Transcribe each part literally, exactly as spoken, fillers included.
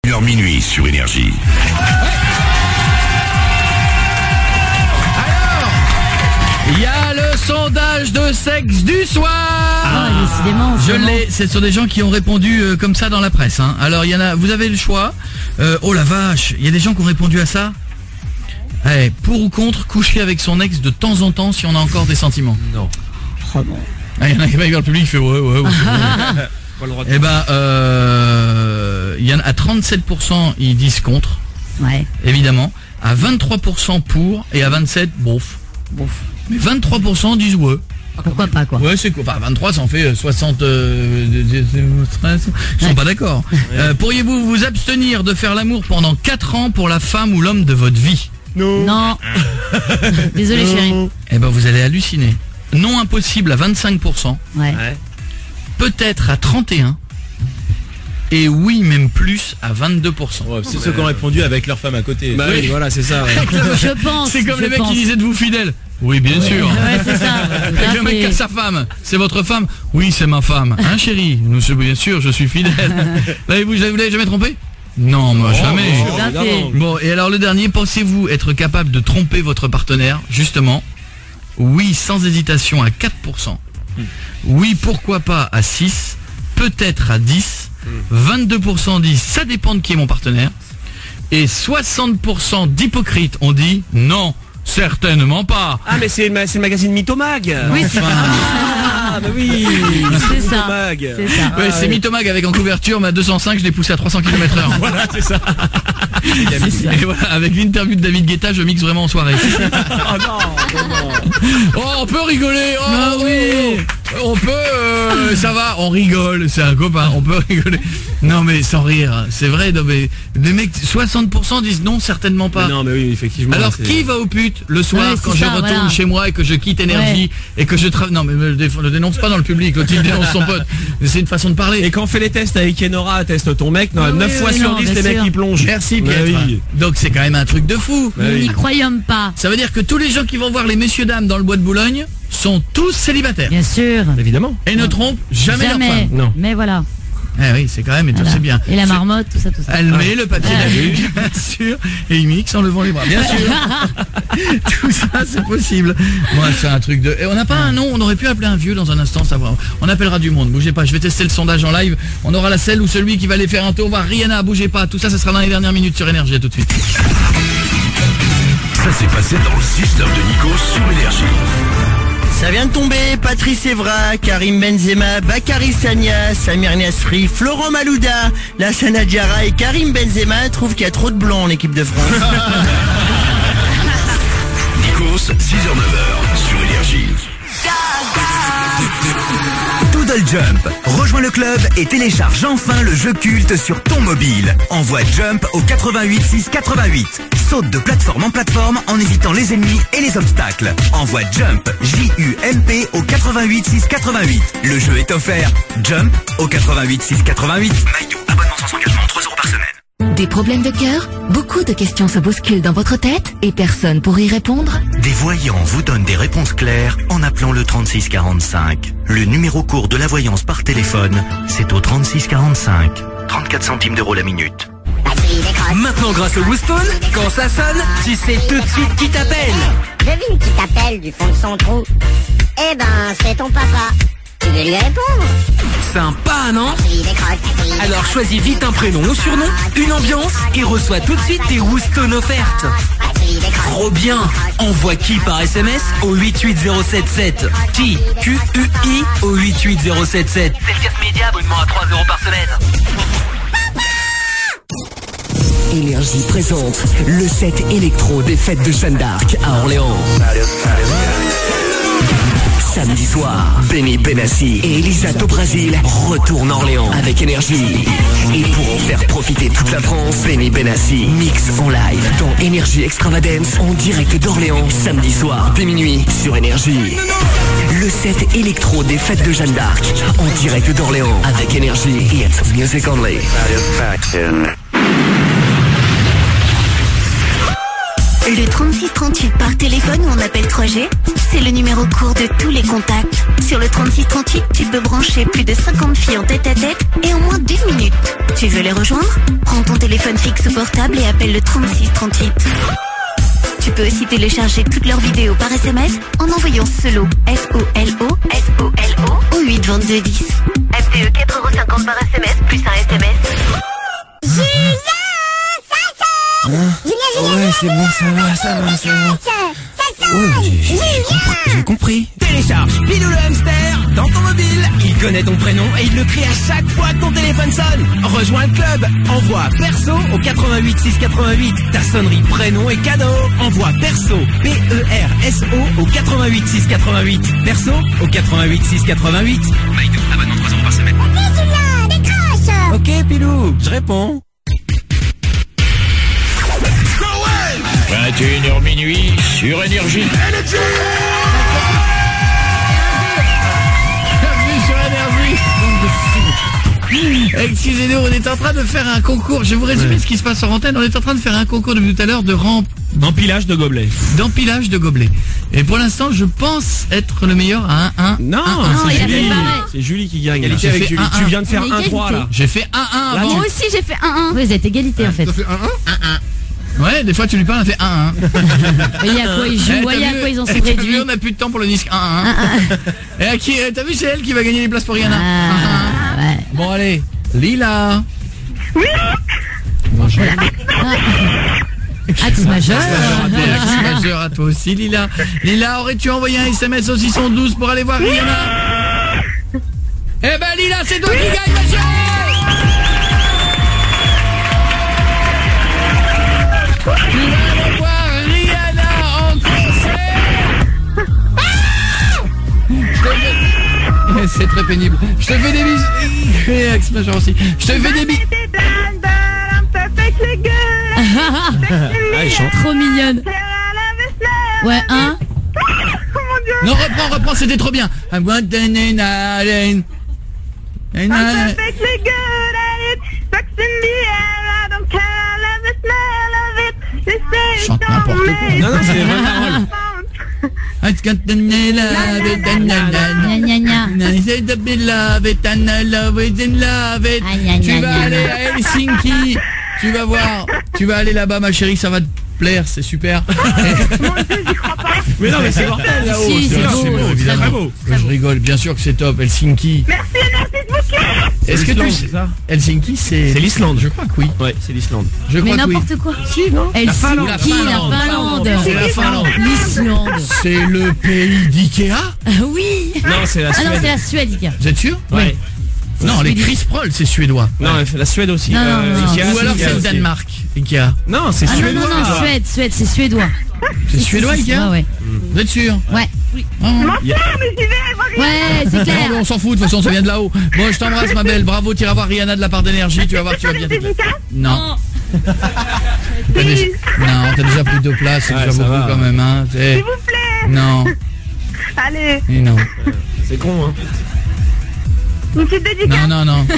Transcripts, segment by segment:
heure minuit sur Énergie. Il y a le sondage de sexe du soir. Ah, décidément. Je l'ai. C'est sur des gens qui ont répondu euh, comme ça dans la presse. Hein. Alors il y en a. Vous avez le choix. Euh, oh la vache. Il y a des gens qui ont répondu à ça. Eh, pour ou contre coucher avec son ex de temps en temps si on a encore des sentiments. Non. Oh non. Ah, il y en a qui va vers le public. Il fait ouais ouais. ouais Eh ben, euh, il y en a à trente-sept pour cent ils disent contre. Ouais. Évidemment. À vingt-trois pour cent pour et à vingt-sept bof. Bof. Mais vingt-trois pour cent disent ouais. Pourquoi pas quoi. Ouais, c'est quoi. Enfin, vingt-trois, ça en fait soixante. Euh, ils sont pas d'accord. Euh, pourriez-vous vous abstenir de faire l'amour pendant quatre ans pour la femme ou l'homme de votre vie? Non. Non. Désolé chérie. Eh ben, vous allez halluciner. Non impossible à vingt-cinq pour cent. Ouais. Ouais. Peut-être à trente et un. Et oui, même plus à vingt-deux pour cent. Ouais, c'est ceux qui ont répondu avec leur femme à côté. Bah oui, voilà, c'est ça. Ouais. Je pense. C'est comme je les mecs pense. qui disaient de vous fidèles. Oui, bien sûr. Ouais, c'est ça. Et le mec qui a sa femme, c'est votre femme? Oui, c'est ma femme. Hein, chérie? Nous, c'est bien sûr, je suis fidèle. Là, vous, vous l'avez jamais trompé? Non, moi, Oh, jamais. bien sûr, Bien évidemment. fait. Bon, et alors le dernier, pensez-vous être capable de tromper votre partenaire? Justement, oui, sans hésitation à quatre pour cent. Oui, pourquoi pas à six. Peut-être à dix. vingt-deux pour cent disent ça dépend de qui est mon partenaire. Et soixante pour cent d'hypocrites ont dit non, certainement pas. Ah, mais c'est le, ma- c'est le magazine Mythomag. Oui, c'est Ah, bah oui. C'est ça. Mythomag. C'est ça. Ouais, c'est Mythomag avec en couverture, mais à deux cent cinq, je l'ai poussé à trois cents kilomètres heure. Voilà, c'est ça. C'est ça. Et voilà, avec l'interview de David Guetta, je mixe vraiment en soirée. Oh non, non, non. Oh, on peut rigoler. Oh Ah oui. On peut, euh, ça va, on rigole, c'est un copain, on peut rigoler. Non mais sans rire, c'est vrai, non mais les mecs, soixante pour cent disent non, certainement pas. Mais non, mais oui, effectivement. Alors c'est- qui va aux putes le soir Ouais, quand c'est je ça, retourne voilà. chez moi et que je quitte Énergie et que je travaille. Non mais me le, déf- le dénonce pas dans le public, l'autre il dénonce son pote. C'est une façon de parler. Et quand on fait les tests avec Enora, teste ton mec, non, Ah oui, neuf oui, fois oui, sur non, dix, bien les mecs sûr. ils plongent. Merci Bah Pietre. oui. Donc c'est quand même un truc de fou. Bah Nous oui. n'y croyons pas. Ça veut dire que tous les gens qui vont voir les messieurs dames dans le bois de Boulogne sont tous célibataires Bien sûr. Évidemment. et ne trompent jamais, leur Jamais. femme. Non. Mais voilà. Eh oui, c'est quand même, et tout Voilà. c'est bien. Et la C'est- marmotte, tout ça, tout ça. Elle met le papier Ah. d'alu, bien sûr, et il mixe en levant les bras, bien sûr. Tout ça, c'est possible. Moi, c'est un truc de... Et on n'a pas un nom, on aurait pu appeler un vieux dans un instant, savoir. On appellera du monde, bougez pas, je vais tester le sondage en live. On aura la selle ou celui qui va aller faire un tour, on va Rihanna, bougez pas. Tout ça, ça sera dans les dernières minutes sur Énergie, à tout de suite. Ça s'est passé dans le six neuf de Nico sur Énergie. Ça vient de tomber, Patrice Evra, Karim Benzema, Bakary Sagna, Samir Nasri, Florent Malouda, Lassana Diarra et Karim Benzema trouvent qu'il y a trop de blancs en équipe de France. Nikos, six heures neuf heures sur Énergie. Doodle Jump. Rejoins le club et télécharge enfin le jeu culte sur ton mobile. Envoie Jump au quatre-vingt-huit six quatre-vingt-huit. Saute de plateforme en plateforme en évitant les ennemis et les obstacles. Envoie Jump, J U M P au quatre-vingt-huit six quatre-vingt-huit. Le jeu est offert. Jump au quatre-vingt-huit six quatre-vingt-huit. Maillot, abonnement sans engagement, trois euros par semaine. Des problèmes de cœur? Beaucoup de questions se bousculent dans votre tête et personne pour y répondre? Des voyants vous donnent des réponses claires en appelant le trente-six quarante-cinq. Le numéro court de la voyance par téléphone, c'est au trente-six quarante-cinq. trente-quatre centimes d'euros la minute. Maintenant, grâce au Wooston, quand ça sonne, tu sais tout de suite qui t'appelle. Devine qui t'appelle du fond de son trou. Eh ben, c'est ton papa. Tu veux lui répondre? Sympa, non? Il décroche. Alors choisis vite un prénom ou surnom, une ambiance et reçois tout de suite tes Wooston offertes. Trop bien! Envoie qui par S M S au huit huit zéro sept sept. Qui? Q U I au huit huit zéro sept sept. C'est le casse média, abonnement à trois euros par semaine. Énergie présente le set électro des fêtes de Jeanne d'Arc à Orléans. Samedi soir, Benny Benassi et Elisato Brasil retournent à Orléans avec Énergie. Et pour en faire profiter toute la France, Benny Benassi mix en live dans Énergie Extravagance en direct d'Orléans, samedi soir, dès minuit, sur Énergie. Le set électro des fêtes de Jeanne d'Arc en direct d'Orléans avec Énergie. It's music only. Le trente-six trente-huit par téléphone ou en appel trois G, c'est le numéro court de tous les contacts. Sur le trente-six trente-huit, tu peux brancher plus de cinquante filles en tête à tête et en moins d'une minute. Tu veux les rejoindre? Prends ton téléphone fixe ou portable et appelle le trente-six trente-huit. Tu peux aussi télécharger toutes leurs vidéos par S M S en envoyant SOLO, S O L O, S O L O, au huit vingt-deux dix. F T E quatre euros cinquante par S M S plus un S M S. Hein? Ouais, c'est bon, ça va, ça va, ça va. Ouais, j'ai- j'ai j'ai compris, j'ai compris. Télécharge Pilou le hamster dans ton mobile. Il connaît ton prénom et il le crie à chaque fois que ton téléphone sonne. Rejoins le club. Envoie perso au quatre-vingt-huit six quatre-vingt-huit. Ta sonnerie prénom et cadeau. Envoie perso, P E R S O au quatre-vingt-huit six quatre-vingt-huit. Perso au quatre-vingt-huit six quatre-vingt-huit. Mike, abonnement trois euros par semaine. Ok, Pilou, je réponds. vingt et une heures minuit sur Énergie. Bienvenue sur Énergie. Excusez-nous, on est en train de faire un concours. Je vais vous résumer Ouais. ce qui se passe en antenne. On est en train de faire un concours depuis tout à l'heure de rampe, D'empilage de gobelets. d'empilage de gobelets. Et pour l'instant, je pense être le meilleur à un un. Non, un, un. Non, c'est il a fait Julie. pareil. C'est Julie qui gagne. J'ai Égalité avec fait Julie. un, Tu un. viens de faire On est un trois là. égalité. J'ai fait un un Là, avant. Moi aussi, j'ai fait un un. Vous êtes égalité en fait. Ouais, des fois tu lui parles, elle fait un un. Voyez à quoi ils jouent, Eh, t'as voyez à vu- quoi ils en eh, sont t'as vu, réduits. on a plus de temps pour le disque un un. Et à qui eh, t'as vu, c'est elle qui va gagner les places pour Rihanna. Ah, ouais. Bon allez, Lila. Oui. Bonjour. Axe majeur. Axe majeur à toi aussi, Lila. Lila, aurais-tu envoyé un S M S au six cent douze pour aller voir Rihanna? Eh ben Lila, c'est toi qui gagne, ma chérie. Tu vas aller voir Rihanna en concert. Ah, Je te fais- c'est très pénible. Je te fais des bisous. Et Axe majeur aussi. Je te fais des bisous. Ah, il chante. Trop mignonne. Ouais, un. Non, reprends, reprends, c'était trop bien. I want the nana- nana- Chante n'importe quoi. Non, non, c'est les vraies paroles. I got the nana- the nana- Gna gna gna. I said the beloved and I love it and love it. Ah, gna, Tu gna, vas gna, aller gna. à Helsinki. Tu vas voir. Tu vas aller là-bas, ma chérie, ça va te plaire, c'est super. Mais non, mais c'est mortel là-haut. Si, c'est bien, beau, c'est évidemment. très beau. Je rigole, bien sûr que c'est top, Helsinki. Merci, merci de vous. Est-ce que tu l'Islande, sais c'est ça Helsinki, c'est C'est l'Islande. Je crois que oui. Ouais, c'est l'Islande. Je Mais crois que oui. n'importe quoi. Si, non Elle Finlande. qui, la La Finlande. C'est la Finlande. L'Islande. C'est le pays d'Ikea. Ah oui. Non, c'est la Ah non, c'est Suède. la Suède, Ikea. Vous êtes sûr? Ouais. Non, les Chris Proll, c'est suédois. Non, la Suède aussi. Non, non, non, Ikea, Ou alors Ikea c'est le aussi. Danemark, Ikea. Non, c'est Ah non, non, suédois. non, Suède, Suède, c'est suédois. C'est suédois, Si, si, si, Ikea? Ouais, ouais. Vous êtes sûr? Ouais. Ah, Il y a- Ouais, c'est Non, clair. mais on s'en fout, de toute façon ça vient de là-haut. Bon, je t'embrasse ma belle, bravo, tu iras voir Rihanna de la part d'énergie, tu vas voir que tu vas bien t'éclater. Non. T'as déjà... Non, t'as déjà plus de place, c'est Ouais, déjà ça beaucoup va. quand même, hein. S'il vous plaît. Non, Allez, et non. C'est con, hein. une petite dédicace. Non, non, non.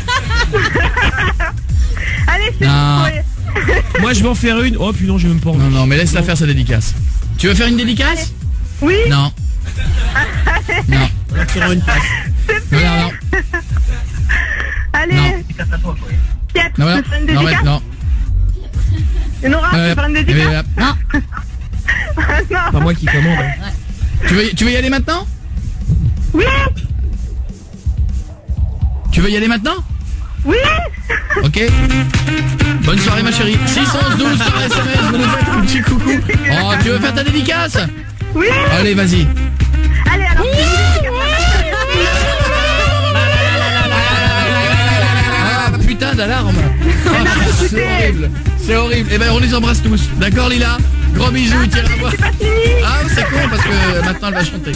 Allez, c'est Non. bon. Moi, je vais en faire une. Oh, puis non, j'ai même pas envie. Non, non, mais laisse-la faire sa dédicace. Tu veux faire une dédicace? Oui. Non. Non. Faire une passe. Non, non, non. Allez. Non. Pierre, Non, tu non, veux faire une non, dédicace? non. Et Nora, tu veux faire une Euh, dédicace? euh, Non. Non. Pas moi qui commande. hein. Tu veux, tu veux y aller maintenant? Oui. Tu veux y aller maintenant? Oui. Ok. Bonne soirée ma chérie. six un un douze par S M S, vous nous faites un petit coucou. Oh, tu veux faire ta dédicace? Oui. Allez, vas-y. Allez, alors. Ah putain d'alarme. Ah, c'est horrible. C'est horrible. Eh ben on les embrasse tous. D'accord Lila? Gros bisous, tire à voir. Ah c'est con parce que maintenant elle va chanter.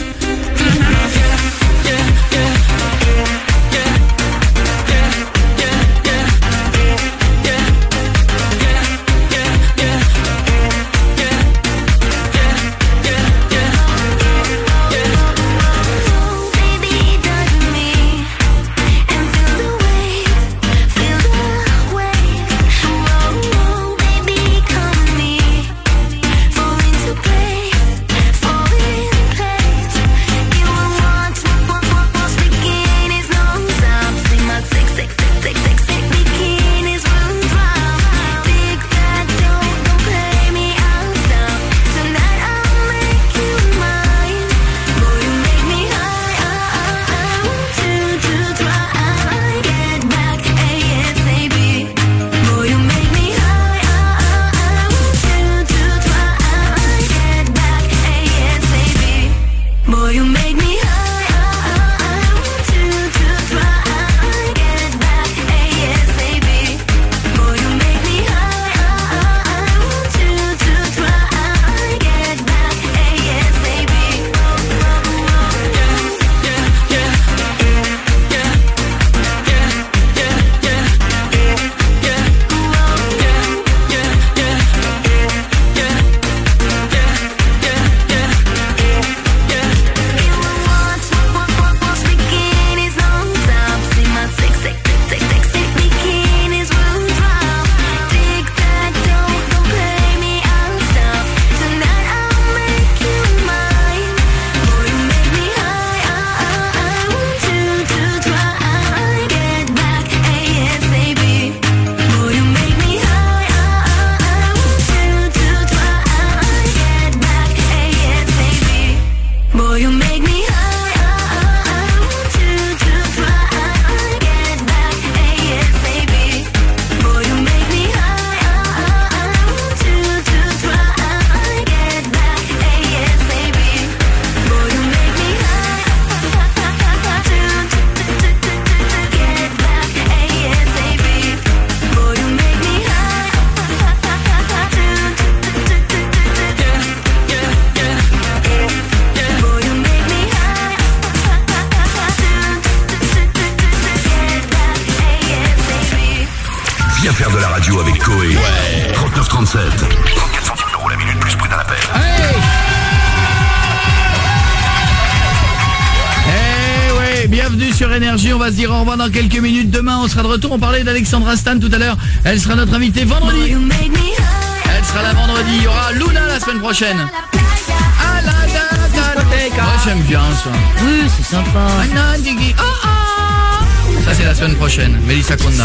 Coé. Ouais. trente-neuf trente-sept. trente-quatre centimes d'euros la minute plus prix d'un appel. Hey Eh ouais, bienvenue sur Énergie, on va se dire au revoir dans quelques minutes. Demain on sera de retour, on parlait d'Alexandra Stan tout à l'heure. Elle sera notre invitée vendredi. Elle sera là vendredi, il y aura Luna la semaine prochaine. Ah là là là. Moi j'aime bien ça. Oui, c'est sympa. Oh, oh. Ça c'est la semaine prochaine, Melissa Conda.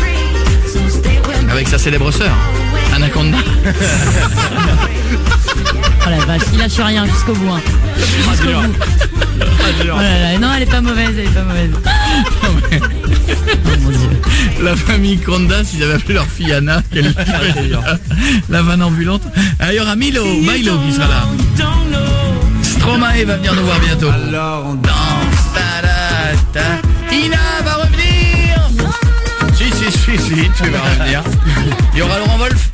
Avec sa célèbre sœur, Anaconda. Oh la vache, il lâche rien jusqu'au bout. Hein. Jusqu'au bout. Oh là là, non, elle est pas mauvaise, elle est pas mauvaise. Non, mais... oh mon Dieu. La famille Conda, s'ils avaient appelé leur fille Anna, quelle... la vanne ambulante. Ah, il y aura Milo, Milo qui sera là. Stromae va venir nous voir bientôt. Alors on danse. Ta -da -ta. Ina va revenir. Si, si, si, si, tu vas revenir. Il y aura Laurent Wolf.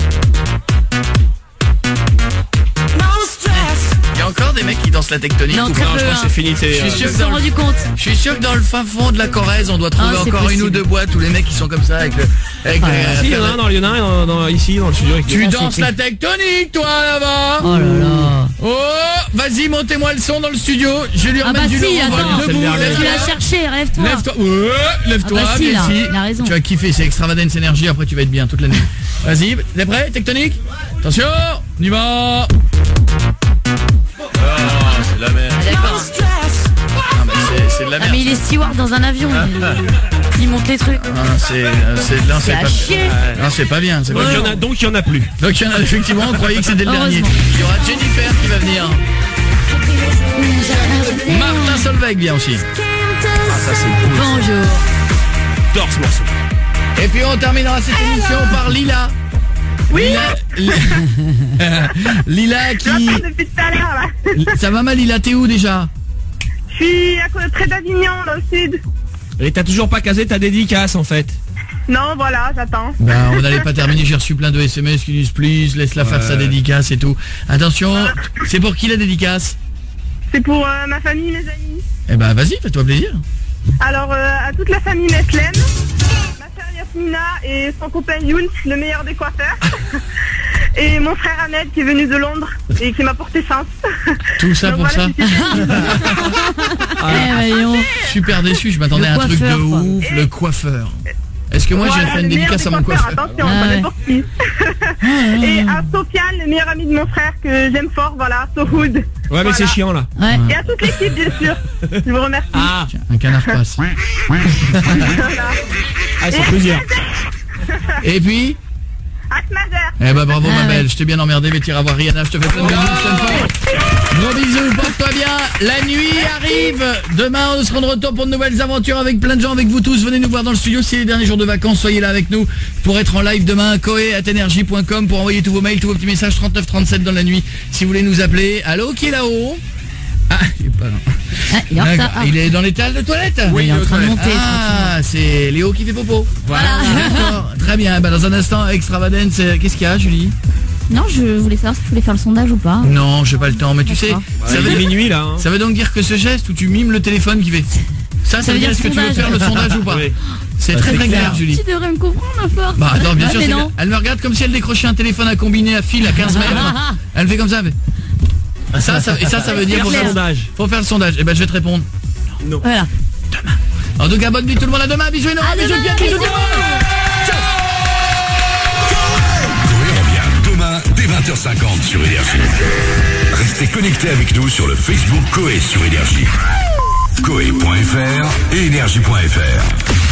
Il y a encore des mecs qui dansent la tectonique. Non, ou très pas? peu, Je pense que c'est fini. C'est, Je suis euh, sûr Ils que se dans sont le- rendus compte. Je suis sûr que dans le fin fond de la Corrèze, on doit trouver Ah, c'est encore une possible. ou deux boîtes où les mecs qui sont comme ça avec le... Avec Ah, les- Si, il y en a un dans, il y en a un dans, dans- ici, dans le studio. Avec Tu Ça, danses c'était- la tectonique, toi, là-bas. Oh là là. Oh, vas-y, montez-moi le son dans le studio. Je vais lui Ah remettre bah du si, Laurent Wolf. attends. Debout, C'est le Tu lève-toi. l'as cherché, rêve-toi. Lève-toi, ouais, lève-toi, Ah bah si, bien là, ici. il a raison. Tu vas kiffer, c'est Extravagance Énergie, après tu vas être bien toute la nuit. Vas-y, t'es prêt, tectonique? Attention, on y va. c'est la merde. Ah, d'accord. Non, mais c'est- c'est de la Ah, merde. mais il est steward dans un avion. Il, il monte les trucs. Non, c'est, c'est, non, c'est C'est à pas, chier. non, c'est pas bien. C'est Donc pas il y bien. en a, donc il y en a plus. Donc il y en a effectivement, on croyait que c'était le dernier. Heureusement. Il y aura Jennifer qui va venir. Martin Solveig vient aussi. Ah, ça c'est cool. Bonjour. J'adore ce morceau. Et puis on terminera cette émission par Lila. Oui. Lila, Lila qui... Depuis tout à l'heure, là. Ça va mal, Lila, t'es où déjà? Je suis à côté, près d'Avignon, dans le sud. Et t'as toujours pas casé ta dédicace en fait. Non, voilà, j'attends. Bah on n'allait pas terminer, j'ai reçu plein de S M S qui disent please, laisse-la faire Ouais. sa dédicace et tout. Attention, c'est pour qui la dédicace? C'est pour euh, ma famille, mes amis. Eh bah vas-y, fais-toi plaisir. Alors, euh, à toute la famille Meslem, ma sœur Yasmina et son copain Younes, le meilleur des coiffeurs. Et mon frère Ahmed qui est venu de Londres et qui m'a porté chance. Tout ça Donc pour voilà, ça. c'était- Eh, voyons. Super déçu, je m'attendais Le à un truc de coiffeur, quoi. ouf, le coiffeur. Est-ce que moi Voilà, j'ai fait le une meilleur dédicace à des mon coiffeurs, coiffeur? Attention, Ah on ouais. connaît pour qui. Et à Sofiane, le meilleur ami de mon frère que j'aime fort, voilà, Sohoud. Ouais, mais Voilà. c'est chiant là. Ouais. Et à toute l'équipe, bien sûr. Je vous remercie. Ah, Tiens, un canard passe. Voilà. ah c'est plaisir. Et puis Asmazer. eh bah bravo Ah ma ouais. belle, je t'ai bien emmerdé, mais t'iras voir Rihanna, je te fais plein de bisous, je t'aime fort. Gros bisous, porte-toi bien, la nuit arrive. Demain on sera de retour pour de nouvelles aventures avec plein de gens, avec vous tous. Venez nous voir dans le studio, c'est les derniers jours de vacances, soyez là avec nous pour être en live demain. Coé arobase énergie point com pour envoyer tous vos mails, tous vos petits messages. Trente-neuf trente-sept dans la nuit si vous voulez nous appeler. Allô, qui est là-haut? Ah, il est pas là. Ah, il est en retard. Ah. Il est dans l'étal de toilette? Oui, il est en train de monter. Ah, c'est Léo qui fait popo. Voilà. D'accord, très bien. Bah, dans un instant, Extravagance, euh, qu'est-ce qu'il y a, Julie? Non, je voulais savoir si tu voulais faire le sondage ou pas. Non, j'ai pas le temps, mais tu sais, D'accord. ça Ouais, veut, il est minuit là. Hein. ça veut donc dire que ce geste où tu mimes le téléphone qui fait ça, ça, veut dire est-ce que tu veux sondage. faire le sondage ou pas? Oui. C'est Bah, très c'est très clair. clair, Julie. Tu devrais me comprendre à force. Bah attends, bien Ouais, sûr, mais c'est non. bien. Elle me regarde comme si elle décrochait un téléphone à combiner à fil à quinze mètres. Elle me fait comme ça, elle fait... Ça, ça, et ça, ça veut dire Faire faut le faire, sondage. faut faire le sondage. Et ben je vais te répondre. Voilà. En tout cas, bonne nuit tout le monde, à demain, bisous énormes, À bisous demain, bien, bisous bisous. Coé revient demain dès vingt heures cinquante sur Énergie. Restez connectés avec nous sur le Facebook Coé sur Énergie. Coé point F R et Énergie point F R.